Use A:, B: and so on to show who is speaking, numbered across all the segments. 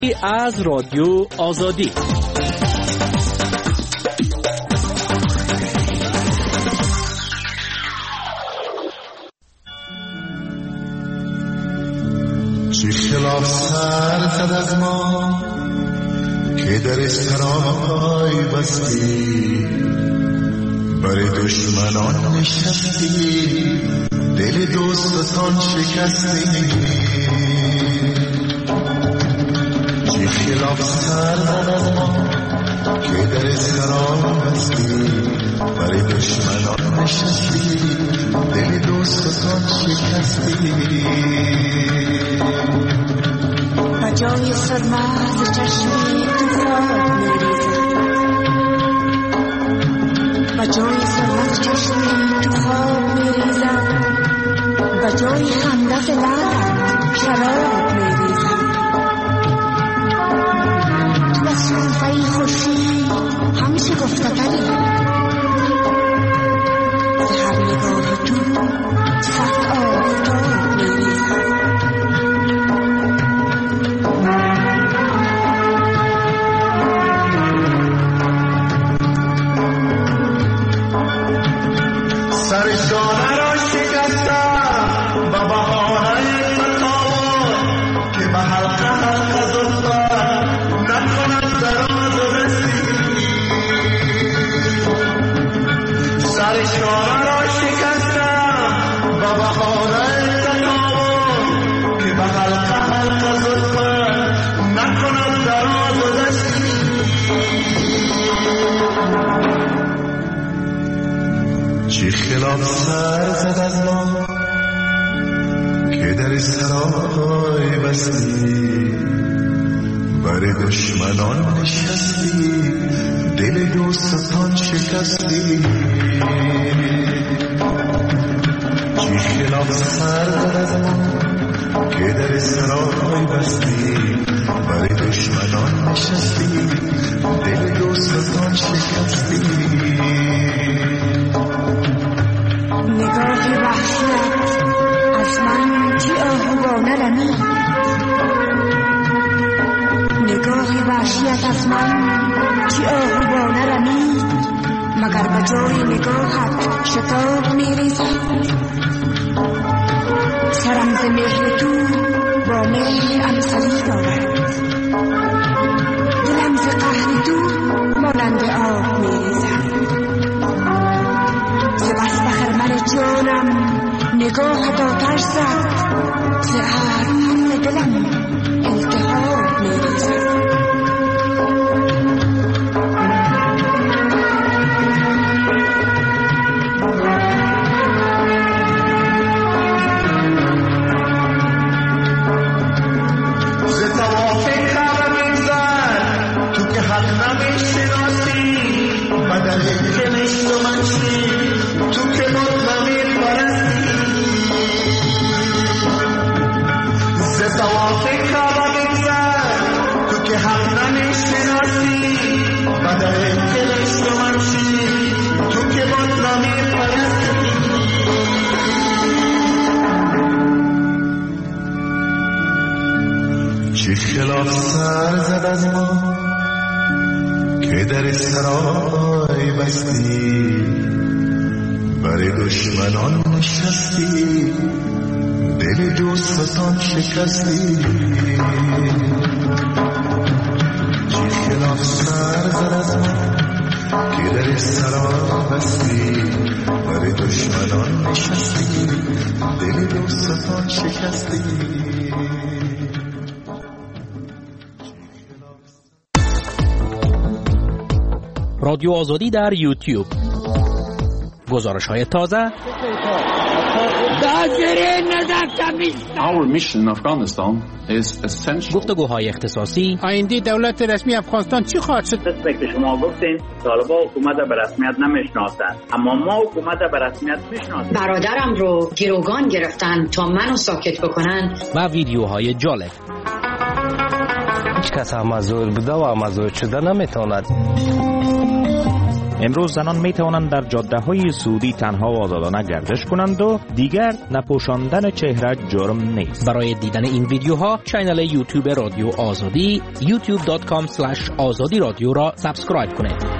A: از رادیو آزادی.
B: چه خلاف سر زد از ما که در سرای بستی، برای دشمنان نشستی، دل دوستان شکستی. چه خلاف سر زد از ما که در سرای بستی، برای دشمنان نشستی، دل دوستان شکستی.
C: جای سرماز چشمی تو خواب میریزم، و جای سرماز چشمی تو خواب میریزم، و جای خندت لعلت شراب میریزم. تو از صوفهی خوشی همیشه گفتگری، ز هر نگاه تو صد آفتاب میریزم.
B: سرشانه را شکستم و بهانه تکاور که به حلقه حلقه زفتم نکند دراز و رسی. سرشانه را شکستم و بهانه تکاور که به حلقه حلقه زفتم نکند دراز و رسی. چه خلاف سر زد از ما که در سرای بستی، بر دشمنان نشستی، دل دوستان شکستی. چه خلاف سر زد از ما که در سرای بستی، بر دشمنان نشستی، دل دوستان شکستی.
C: نگاه وحشیت از من چی آهوانه رمید، نگاه وحشیت از من چی آهوانه رمید، مگر به جای نگاهت شتاب میریزد. سرم ز مهر تو با مهر امسلی دارد، دلم ز قهر تو مانند آب میریزد. ز بس بخرمن جانم نگاهت آتش زد، ز ارمان دلم التهاب میریزد.
B: ز توافق خبر میگذر تو که حق نمیشناسی، بدل که نشت و منشی تو که مطمئن پرستی. ز توافق خبر میگذر تو که حق نمیشناسی، بدل که نشت و منشی تو که مطمئن پرستی. چه خلاف سر زد از ما که در سرای بستی، برای دشمنان نشستی، دل دوستان شکستی. چه خلاف سر زد از ما که در سرای بستی، برای دشمنان نشستی، دل دوستان شکستی.
A: رادیو آزادی در یوتیوب، گزارش‌های تازه.
D: Our mission in Afghanistan is essential.
A: گفتگوهای اختصاصی.
E: آینده دولت رسمی افغانستان چی خواهد شد؟
F: مثل که شما گفتین طالبان حکومت به رسمیت نمیشناسند، اما ما حکومت به رسمیت میشناسیم.
G: برادرم رو گروگان گرفتن تا منو ساکت بکنن
A: و ویدیوهای جالب.
H: هیچ کس هم مزور بوده و مزور شده نمیتواند.
I: امروز زنان می توانند در جاده‌های سعودی تنها و آزادانه گردش کنند و دیگر نپوشاندن چهره جرم نیست.
A: برای دیدن این ویدیوها کانال یوتیوب رادیو آزادی youtube.com/azadi رادیو را سابسکرایب کنید.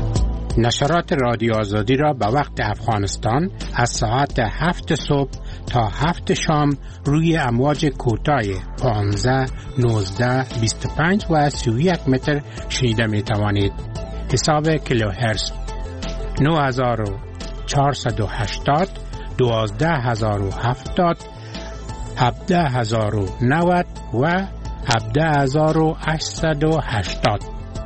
E: نشرات رادیو آزادی را به وقت افغانستان از ساعت 7 صبح تا 7 شام روی امواج کوتاه 15 19 25 و 31 متر شنیده می توانید. حساب کیلوهرتز 9480 12070 17090 و 17880.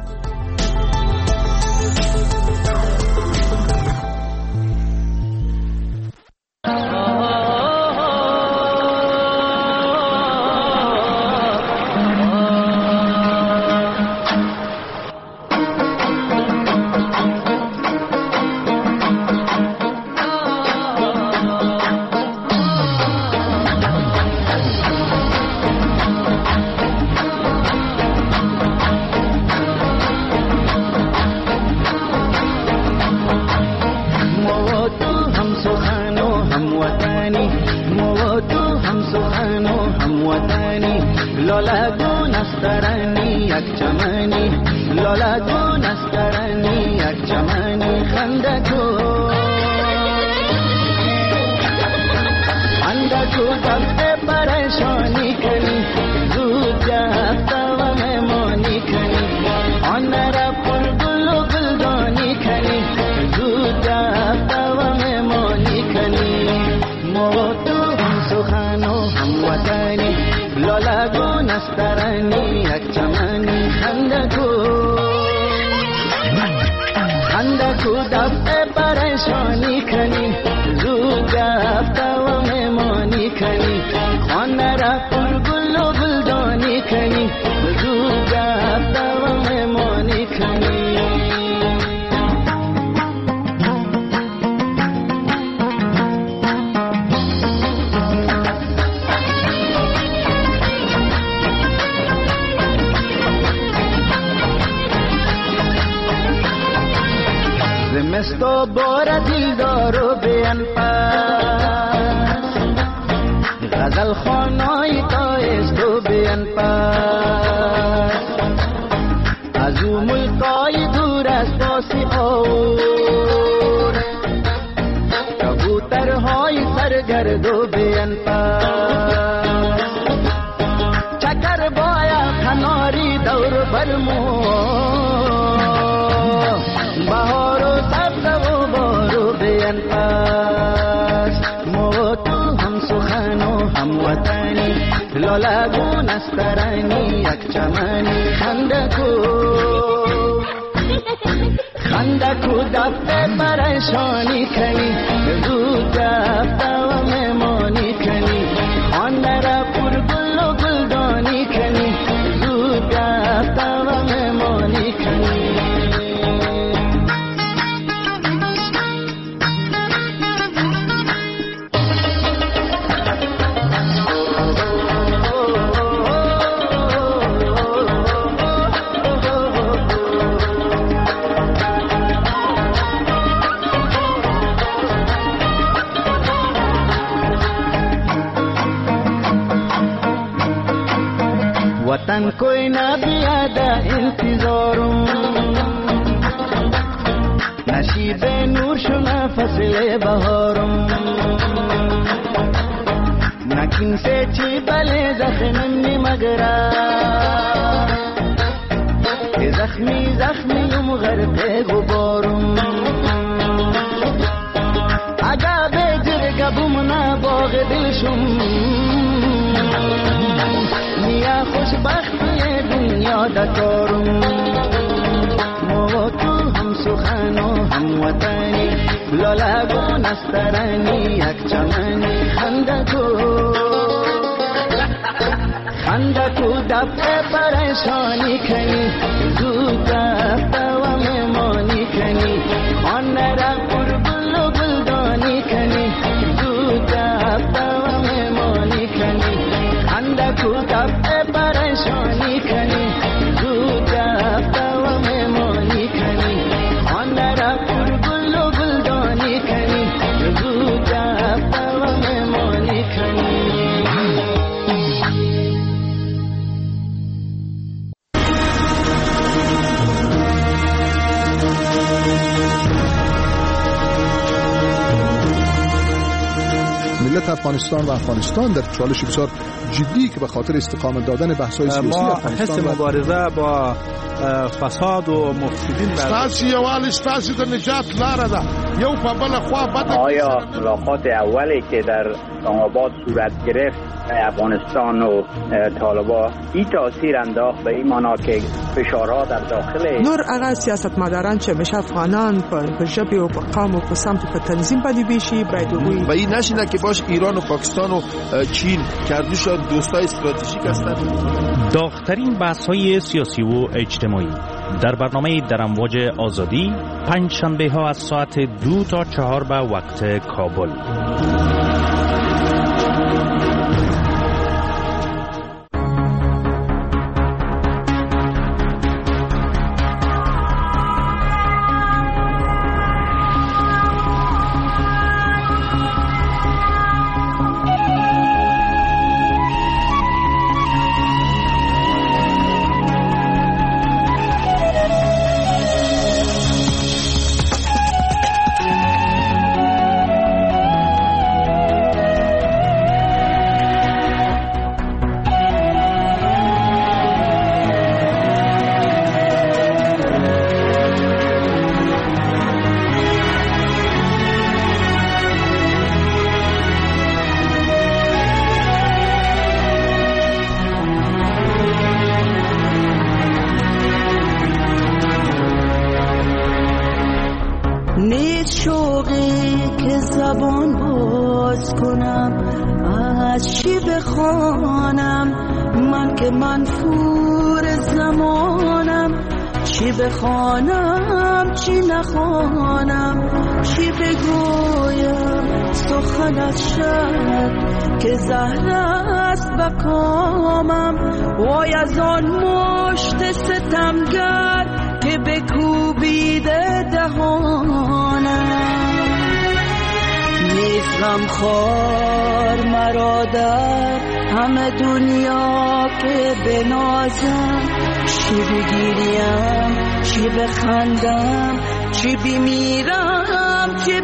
J: زمستو بار دلدارو بیان پاس غزل خانای تایستو بیان پاس از او ملکای دور از پاسی آور کبوترهای سرگردو بیان پاس چکر بایا کناری دور برمو بهار و سبز و بارو بیان پاس مو تو هم سخن و هم وطنی لالگو نسترانی یک چمنی خندکو دفته پریشانی کنی زود دفته و مهمانی کنی خانده را پر گل و گلدانی کنی زود دفته و مهمانی کنی वतन कोई ना भी आदा इंतजारों नशीबे नूर शुना फसले बहारों नकिन से चीबले जख्मी मगरा जख्मी जख्मी मगरते गुबारों आगा बेजर गबुमना बाग दिलशुम या खुशबख्ती दुनिया दकारम मो तो हम सुखानो हम वतनी ललागो नस्तरनी एक चमनी खंडको दफे परेशानी खनी जूता तवा में मोनी खनी अन्नरा पुरबुल बुलदानी खनी जूता तवा में मोनी खनी खंडको दफे परेशानी खनी जूता तवा में मोनी खनी अन्नरा पुरबुल बुलदानी खनी जूता तवा में मोनी खनी
K: ملت افغانستان و افغانستان در چالش بسیار جدی که به خاطر استقامت دادن بحث‌های سیاسی افغانستان
L: حس مبارزه با فساد و مفسدین
M: ستاسو یوال ستاسو د نجات لاره ده یو په بل خوا بده.
F: آیا ملاقات اولی که در اسلام آباد صورت گرفت افغانستان و طالبان این تاثیر انداخت به این معنا که فشارها در داخل
N: نور هغه سیاستمداران چې مشه افغانان په ژبې او په قوم او په سمت په تنظیم باندې بشي باید
O: و این نشینه که باش ایران و پاکستان و چین کردوشان دوستای استراتژیک هستند.
I: داغ‌ترین بحث‌های سیاسی و اجتماعی در برنامه در امواج آزادی پنج شنبه ها از ساعت 2 تا 4 به وقت کابل.
J: بخوانم چی نخوانم چی بگویم سخنت شد که زهر است بکامم وای از آن مشت ستمگر که بکوبیده دهانم نیست غمخوار مرا در همه دنیا که بنازم چی بگیریم چی بخندم چی بمیرم چی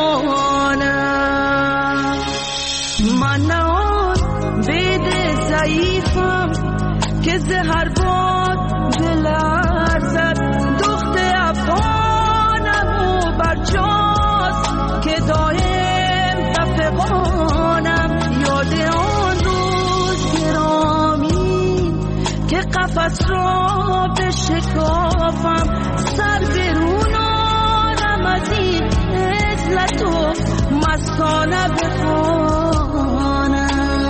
J: بمانم من نه آن بید ضعیفم که زهر باد بلرزد دخت افغانم و برجاست که دایم رفقانم یاد آن روز گرامی که قفس را بشکافم سر برونانم از این عزلت و مستانه بخوانم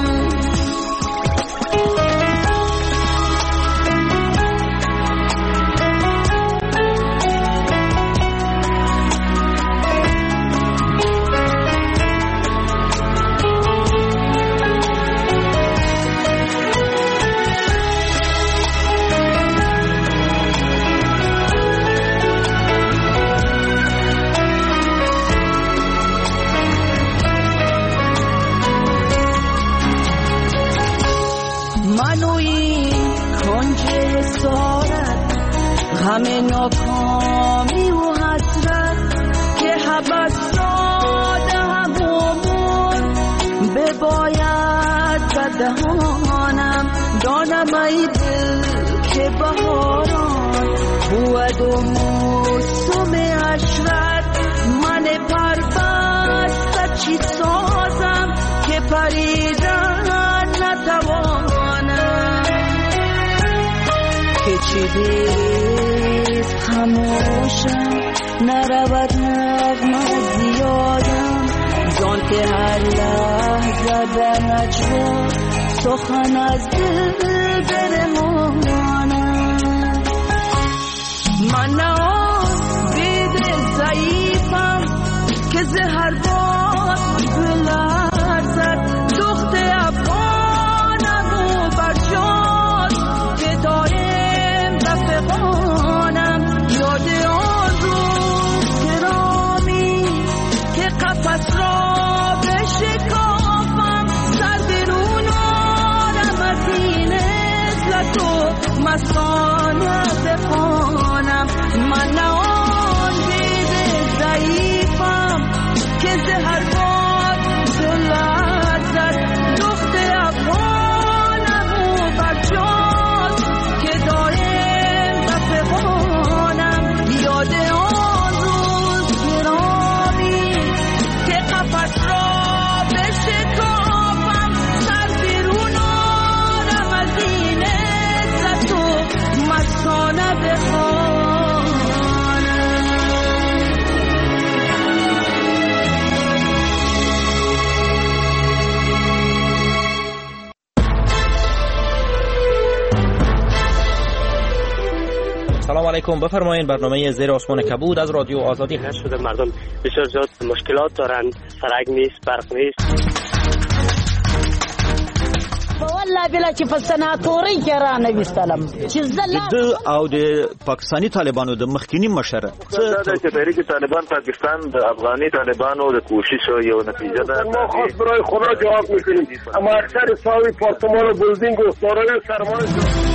J: همه ناکامی و حسرت که حبس داده همون بباید بدهانم دانم ای دل که بهاران بود و موسم عشرت من پربست چی سازم که پریدن نتوانم که چی بیست خموشم نرود نغمه زیادم زان که هر لحظه در نجوا سخن از دل برمانم من نه آن بید ضعیفم که زهر باد بلرزد دخت افغانم و برجاست که دایم رفقانم یاد آن روز گرامی که قفس را بشکافم سر برون آرم از این عزلت و مستانه بخوانم من نه آن بید ضعیفم که زهر باد
A: علیکم. بفرمایید. برنامه زیر آسمان کبود از رادیو آزادی هست.
P: شده مردم بسیار زیاد مشکلات دارند، سرک نیست، برق نیست.
Q: والله بلا چې په سناتوري کې را نویستلم چې
R: د او د پاکستانی طالبانو د مخکینی مشره
S: چې تحریک طالبان پاکستان د افغاني طالبانو د کوششو یو نتیجه ده.
T: ما خود برای خدا جواب میکنیم، اما اکثر ساوی پارتمان و بلدینگ و دارای سرمایه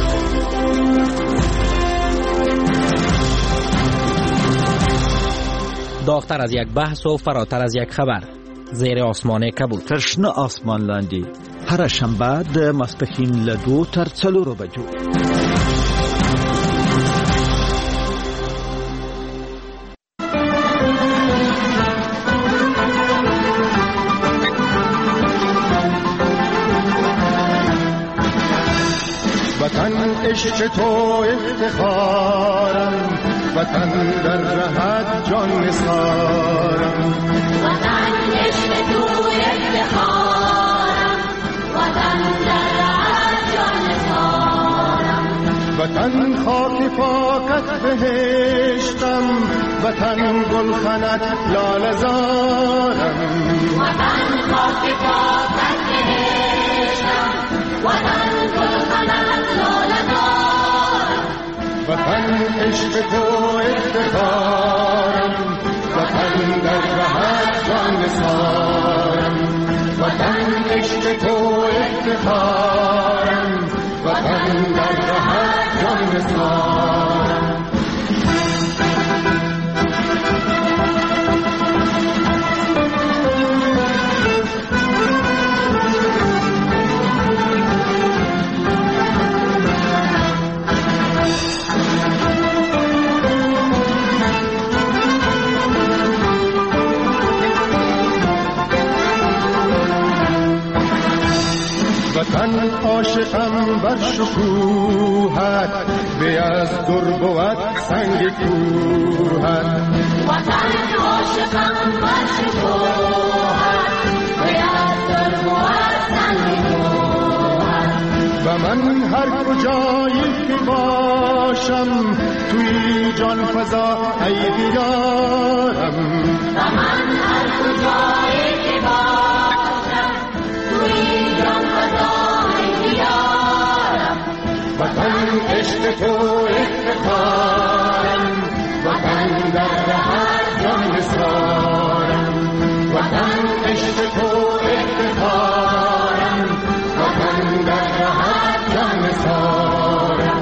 A: داغتر از یک بحث و فراتر از یک خبر. زیر آسمان کبود.
R: تشنه آسمان لاندی هر شنبه د ماسپښین له 2 تر 4 بجو.
B: وطن عشق تو افتخارم، وطن در رهت جان نثارم.
J: وطن عشق تو افتخارم، وطن در رهت جان نثارم.
B: وطن خاک پاکت بهشتم، وطن گلخنت لاله زارم.
J: وطن خاک پاکت بهشتم، وطن گلخنت لاله زارم.
B: وطن عشق تو افتخارم، وطن در رهت جان نثارم. وطن عشق تو افتخارم، وطن در رهت جان نثارم. وطن عاشقم بر شکوهت، به از در بود سنگ کوهت.
J: وطن عاشقم بر شکوهت، به از در بود سنگ کوهت.
B: و من هر کجایی که باشم، توی جان فضا ای دیدارم.
J: و من هر کجایی که باشم، توی جان فضا ای دیدارم.
B: وطن عشق تو افتخارم، وطن در رهت جان نثارم. وطن عشق تو افتخارم، وطن در رهت جان نثارم.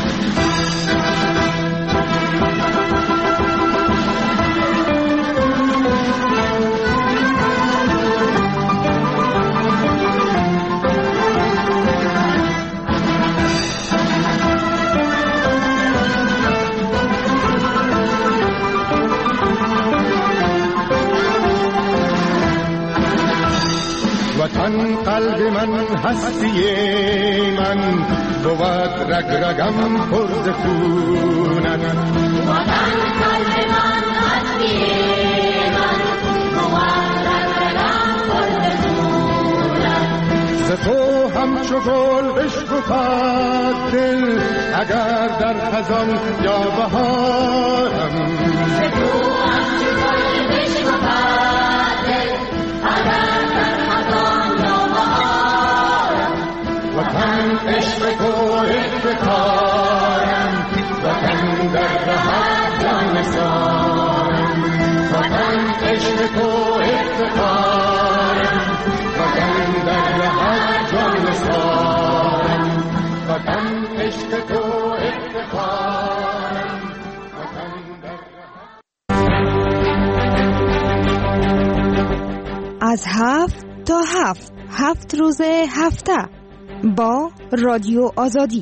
B: وطن قلب من هستی من، بود رگ رگم پر ز خونت.
J: وطن قلب من هستی من، بود رگ رگم پر ز خونت.
B: ز تو همچو گل بشکفد دل، اگر در خزان یا بهارم.
J: ز تو همچو گل بشکفد دل، اگر در خزان یا بهارم.
B: وطن عشق تو افتخارم، وطن در رهت جان نثارم. وطن عشق تو افتخارم، وطن در رهت جان نثارم. وطن عشق تو افتخارم، وطن در
C: از 7 تا 7 روز هفته با رادیو آزادی.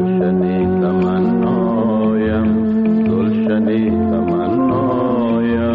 B: تمنایم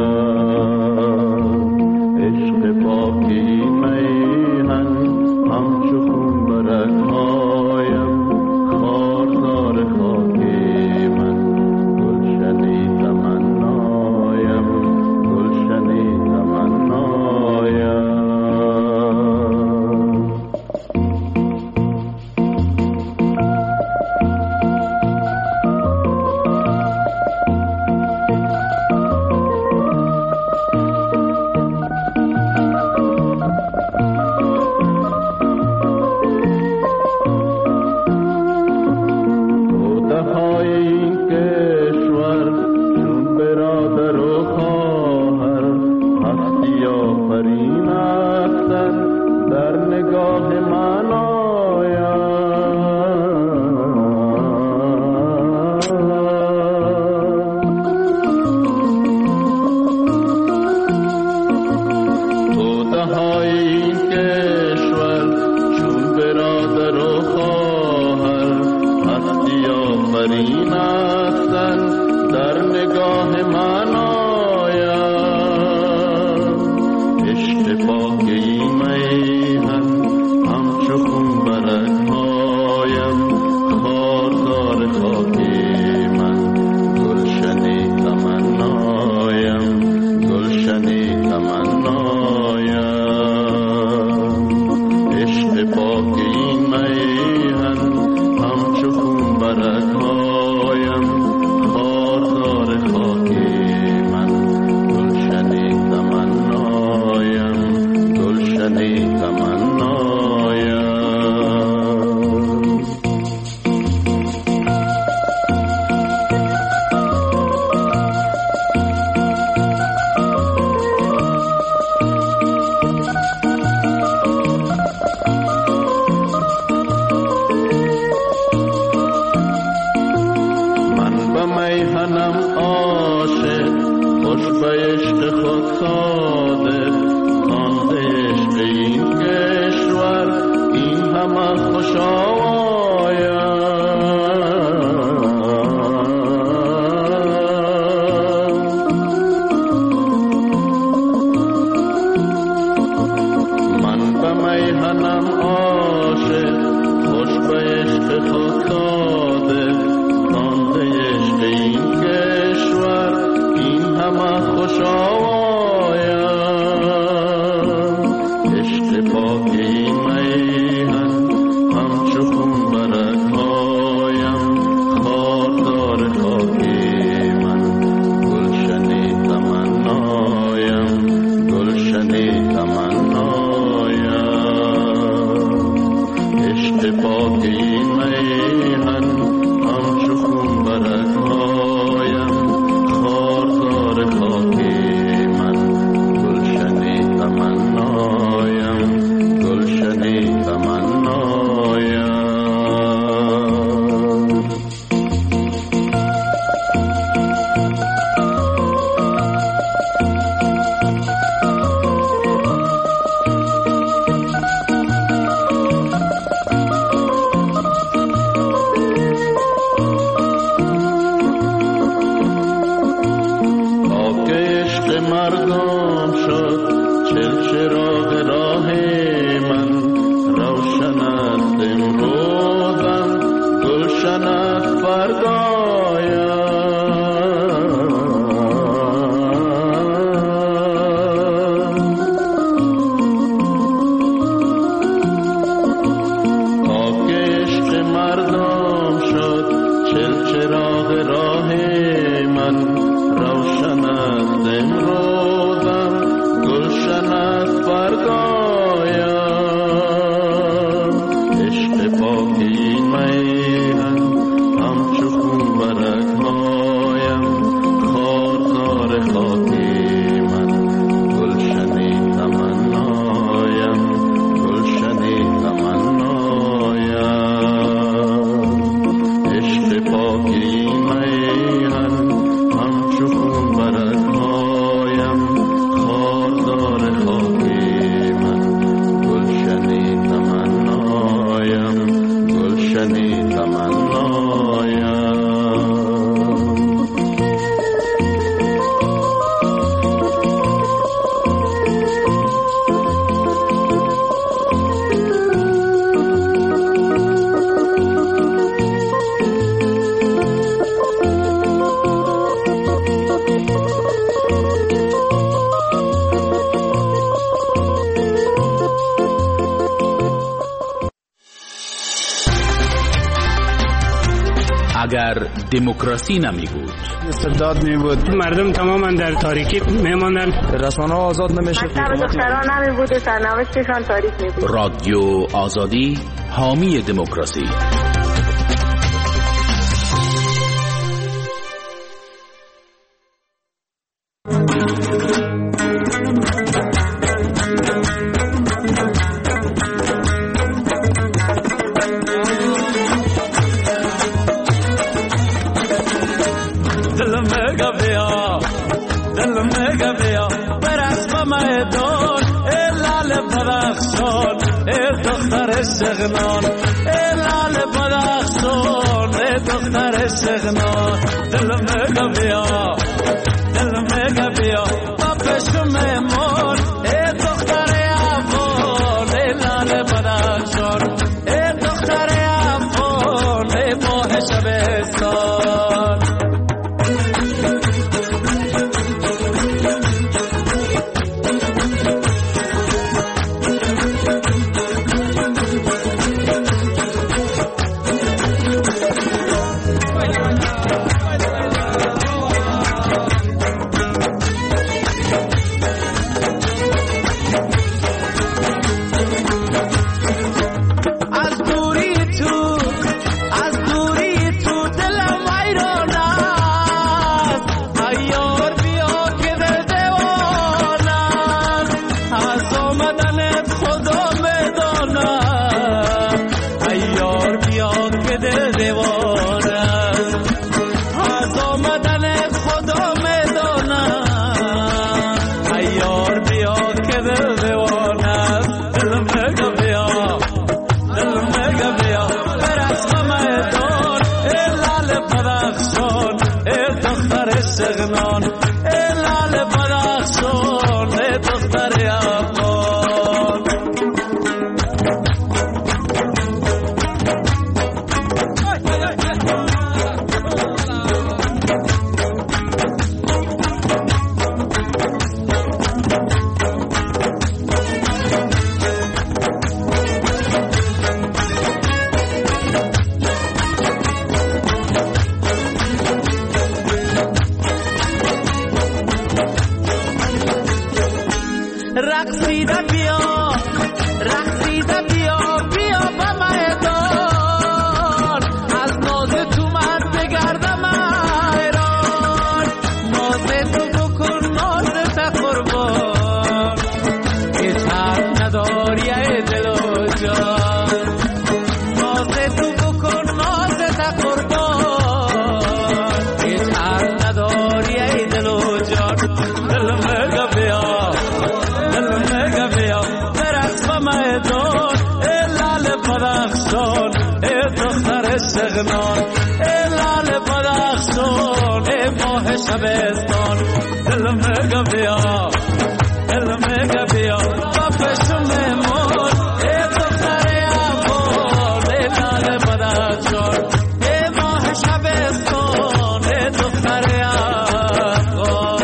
A: اگر دموکراسی نمی بود،
U: استبداد می بود، مردم تماما در تاریکی می ماندن، رسانه ها آزاد نمیشه،
V: دختران نمی بود، سرنوشتشان تاریک می بود.
A: رادیو آزادی حامی دموکراسی.
W: سغنان الال بدخشان دختر سغنان دل مگا بیا بابش میمون دختر افغان الال بدخشان دختر افغان ماه شبستان میدان ای لال بدخشان ای دختر شغنان ای لال بدخشان ای ماه شبستان دل میگه بیا دل میگه بیا با پشم مون ای دختر افغان ای لال بدخشان ای ماه شبستان ای دختر افغان.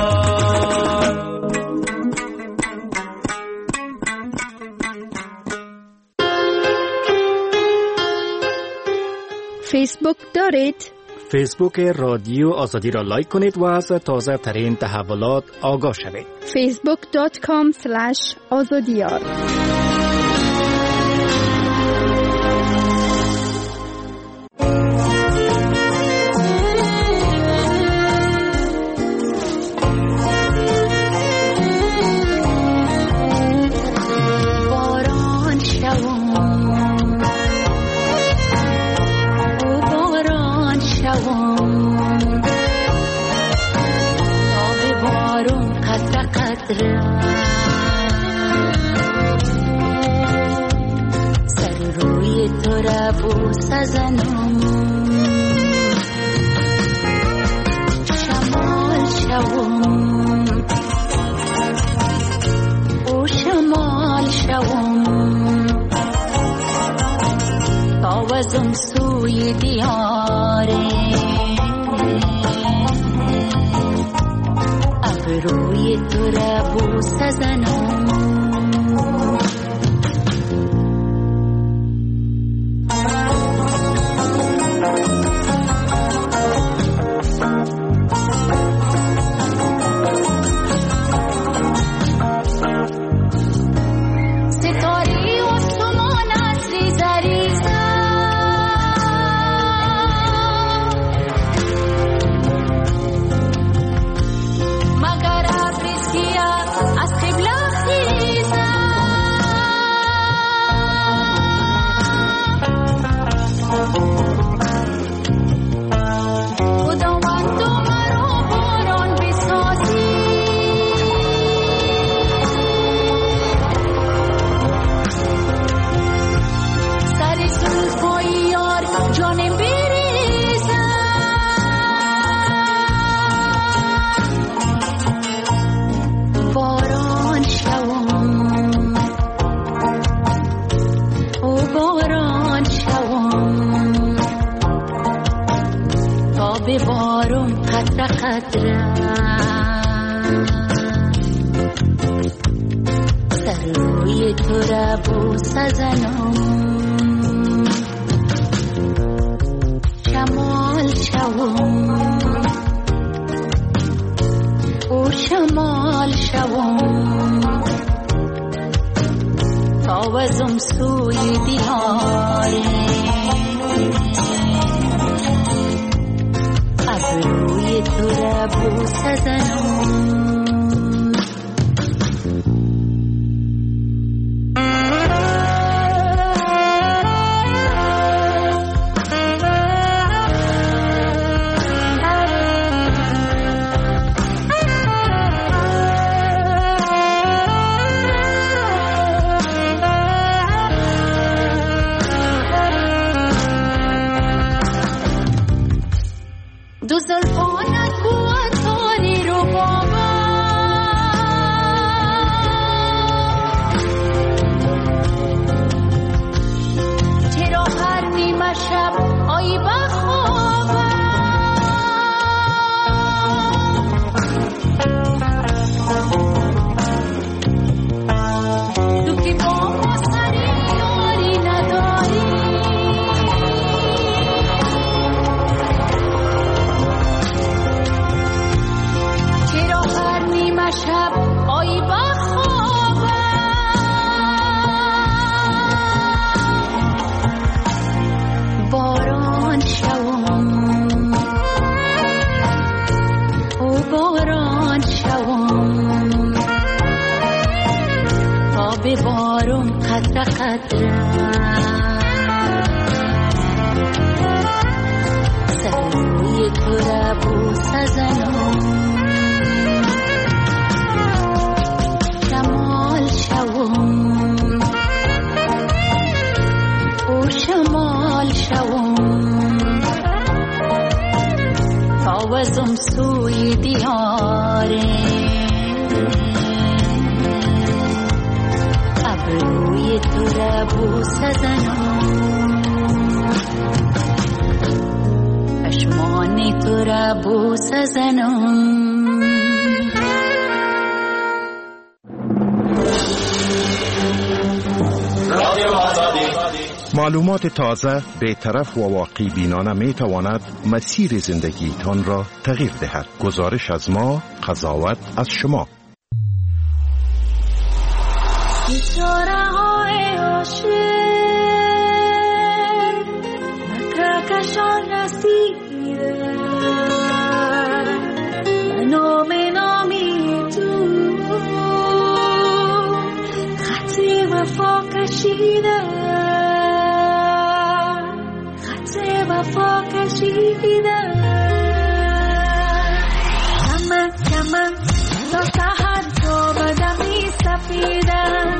D: فیسبوک دارید؟
A: فیسبوک رادیو آزادی را لایک کنید و از تازه ترین تحولات آگاه شوید.
D: facebook.com/azadiyar.
G: سر روی تو را بوس زنم شمال شوم او شمال شوم تاوزم سوی دیاره روی تو را بوس زنم ستاره آسمان از ریزه ریزه بارم قطره قطره سر روی تو را بوس زنم شمال شوم او شمال شوم تاوزم سوی دیاره روی تو را بوس زنم دو زلفانت بود تاری رو بابا چرا هر نیمه شب آیی بخوابم تو که با ما سری یاری نداری شب آیی بخوابم باران شوم او باران شوم تا به بارم قطره قطره سر روی تو را بوس زنم شمال شوم پروازم سوی دیاره ابروی تو را بوسه زنم چشمان تو را بوسه زنم
D: معلومات تازه، بی‌طرف و واقعی بینانه می تواند مسیر زندگیتان را تغییر دهد. گزارش از ما، قضاوت از شما.
G: بیچاره های عاشق نکهکشان رسیده به نامی تو خط وفا کشیده وفا کشیده کمن تا سحر تو بدمی سفیدن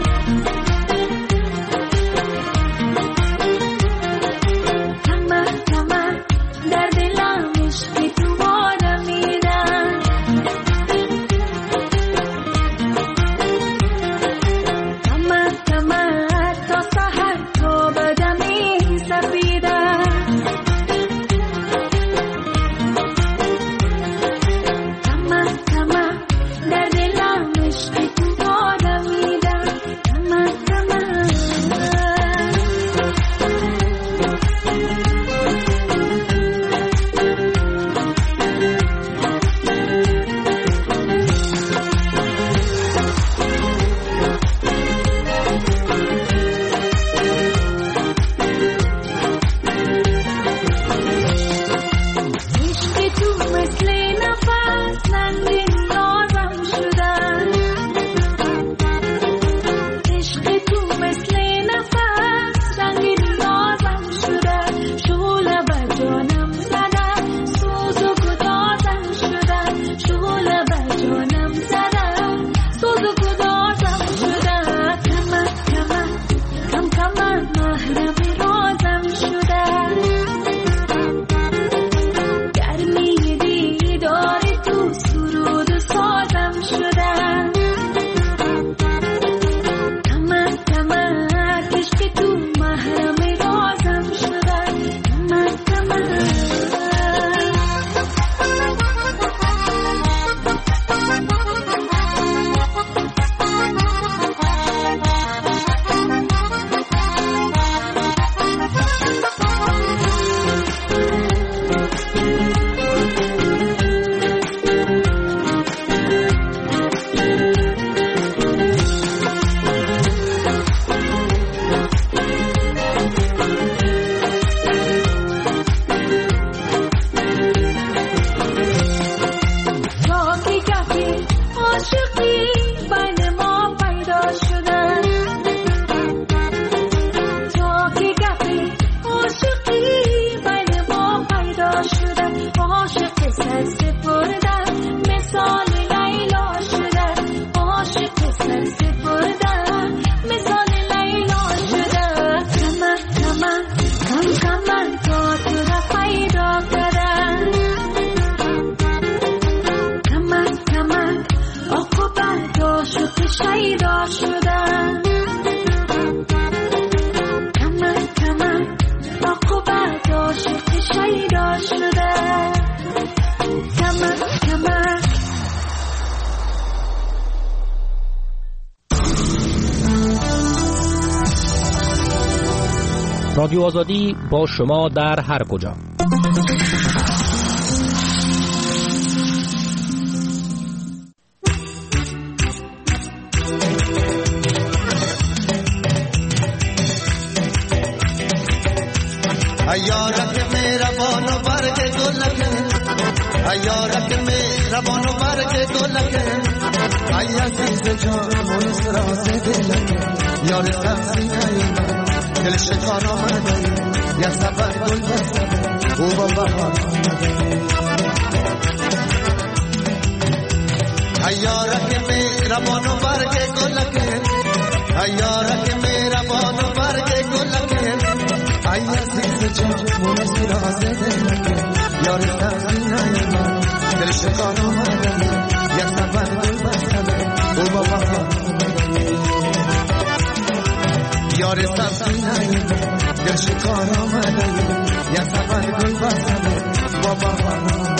G: کمن در دلم عشقی تو بانمیدن کمن تا سحر تو بدمی سفیدن
A: رادیو آزادی با شما در هر کجا.
E: ایارک مهربان و برگ گلکه ایارک مهربان و برگ گلکه ای عزیز جان منس راز دلکه یار سبزی نیومد دل شکان آمده یا سبر گل بسته او با بهار آمده ایارک مهربان و برگ گلکه ایارک مهربان و برگ گلکه ای عزیز جان منس راز دلکه یار سبزی نیومد شکار آمدنی یا سبر گل بستنه او با بهار یار سبزی نیومد یا شکار آمدنی یا سبر گل بستنه با بهار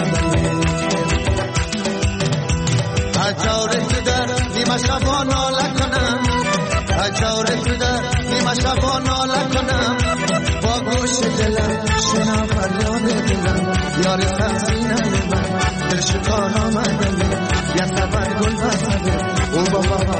E: اجاره تو در نیمه شبا ناله کنم اجاره تو در نیمه شبا ناله کنم با گوش دلم شنم فریاد دلم یار سبزی نیومد دل شکار آمدنی یا سبر گل بستنه او با بهار